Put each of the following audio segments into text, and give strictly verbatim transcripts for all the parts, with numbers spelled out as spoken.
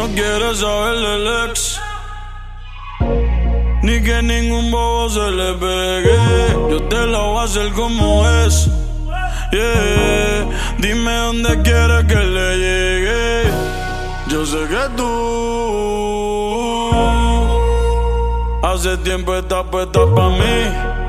no quieres saber del ex, ni que ningún bobo se le pegue. Yo te lo voy a hacer como es. Yeah. Dime dónde quieres que le llegue. Yo sé que tú hace tiempo estás puesta pa' mí.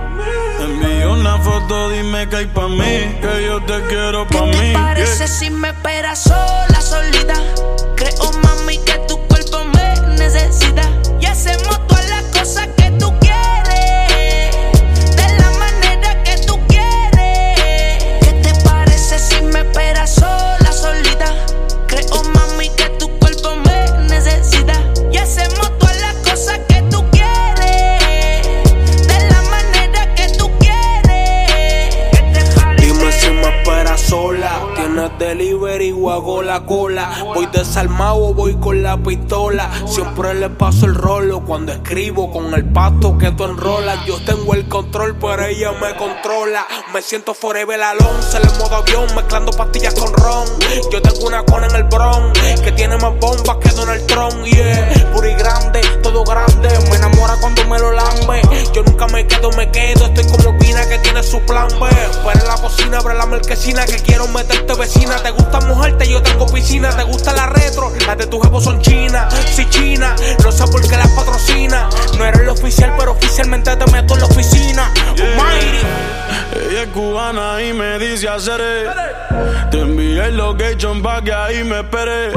Envío una foto, dime que hay pa' mí, que yo te quiero pa' mí. ¿Qué te parece yeah. si me esperas sola, solita? Creo, mami, que tu cuerpo me necesita. Y hacemos todas las cosas que tú quieres, de la manera que tú quieres. ¿Qué te parece si me esperas sola, solita? Creo, mami, que tu cuerpo me necesita. Y hacemos todas las cosas que tú quieres, de la manera que tú quieres. ¿Qué te parece? Dime si me esperas sola. Tienes delivery o hago la cola. Voy desarmado o voy con la pistola. Siempre le paso el rolo cuando escribo con el pasto que tú enrolas. Yo tengo el control, pero ella me controla. Me siento forever alone, se le modo avión, mezclando pastillas con ron. Yo tengo una cona en el Bronx que tiene más bombas que Donald Trump. Yeah, puri grande, todo grande. Me enamora cuando me lo lambe. Yo nunca me quedo, me quedo. Estoy como Pina que tiene su plan B. Pero en la cocina, abre la marquesina que quiero meterte vecina. Te gusta mojarte, yo tengo piscina. Te gusta la retro, las de tu jevo son chinas. Si china, no sé por qué las patrocina. No eres el oficial, pero oficialmente te meto en la oficina. Yeah. Ella es cubana y me dice hacer. Te envié el location pa' que ahí me espere.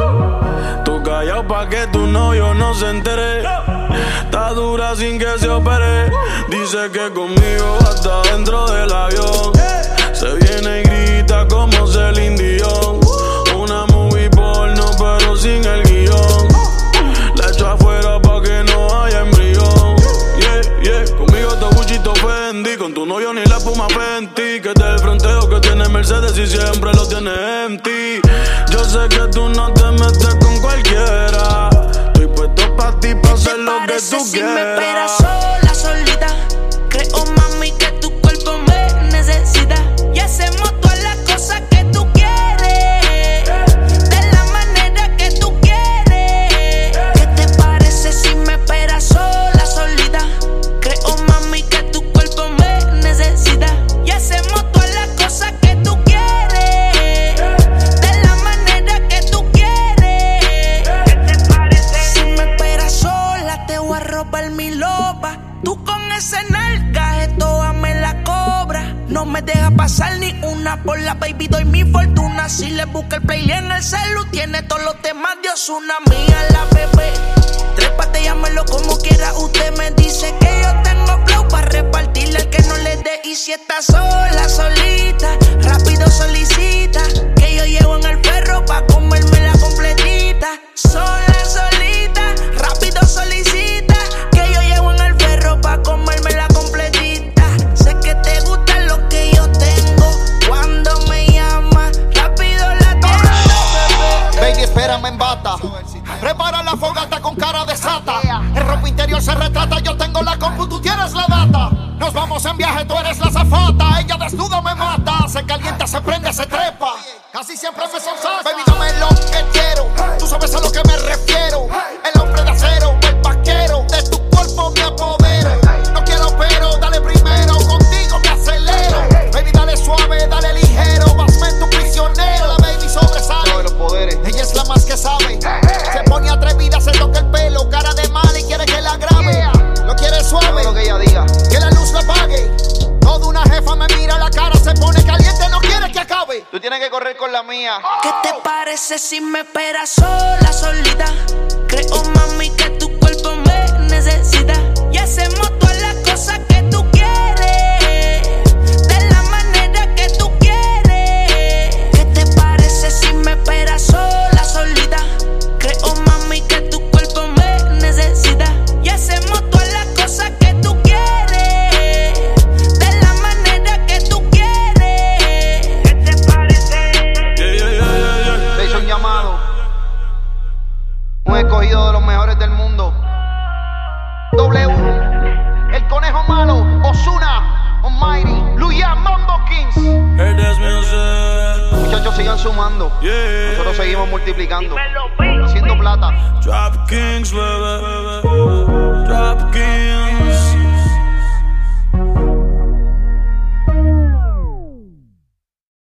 Tú callado pa' que tu novio no se entere. Está dura sin que se opere. Dice que conmigo hasta dentro del avión. Se viene y grita como Celine Dion. Una movie porno pero sin el guión. La echo afuera pa' que no haya embrión. Yeah, yeah, conmigo te buchito Fendi. Con tu novio ni la espuma Fenty. Que te el fronteo que tiene Mercedes y siempre lo tiene empty. Yo sé que tú no te metes con cualquiera. Estoy puesto pa' ti pa' hacer lo que tú si quieras. Me esperas sola, solita. Creo, mami, que tu cuerpo me necesita. Y hacemos todas las cosas que tú quieres, de la manera que tú quieres. ¿Qué te parece si me esperas sola, solita? Creo, mami, que tu cuerpo me necesita. Y hacemos todas las cosas que tú quieres, de la manera que tú quieres. ¿Qué te parece? Si me esperas sola, te voy a robar mi loba. Tú con ese nalga, esto me la cobra. No me deja pasar ni una por la baby, doy mi fortuna. Si le busca el playlist en el celu, tiene todos los temas de Ozuna. Mía la bebé, trépate, llámelo como quiera. Usted me dice que yo tengo flow para repartirle al que no le dé. Y si está sola, solita, rápido solicita, que yo llevo en el perro pa' comerme la completita. Sola, solita, rápido solicita, que yo llevo en el perro pa' comerme la completita. Sé que te gusta lo que yo tengo. Cuando me llama, rápido la tengo. Baby, espérame en bata. Prepara la fogata con cara de sata. El ropa interior se retrata. Yo tengo la compu, tú tienes la data. Nos vamos en viaje, tú eres la azafata. Ella desnuda me mata. Se calienta, se prende, se trepa. Casi siempre me sonsaca. Baby, dame lo que quiero. Tú sabes a lo que me refiero. El hombre de acero, el vaquero. De tu cuerpo me apodero. No quiero pero, dale primero. Contigo me acelero. Baby, dale suave, dale ligero. Vasme en tu prisionero. La baby sobresale. No, los poderes. Ella es la más que sabe. Se pone atrevida, se toca el pelo. Cara de mal y quiere que la grabe. Lo quiere suave. Lo que ella diga. Que la luz la apague. Toda una jefa me mira la cara, se pone caliente, no quiere que acabe. Tú tienes que correr con la mía. ¿Qué te parece si me esperas sola, solita? Creo, mami, que tu cuerpo me necesita. Y hacemos todas las cosas que tú quieres, de la manera que tú quieres. ¿Qué te parece si me esperas sola, solita? Creo, mami, que tu cuerpo me necesita. Y hacemos todas las cosas que tú quieres, de la manera que tú quieres. ¿Qué te parece? Yeah, yeah, yeah, yeah, yeah. Te hizo un llamado. Un escogido de los mejores del mundo. W, el conejo malo, Ozuna, Almighty, Luya, Mambo Kings. Hear this music. Muchachos, sigan sumando. Yeah. Nosotros seguimos multiplicando. Haciendo plata. Trap Kings, bebé.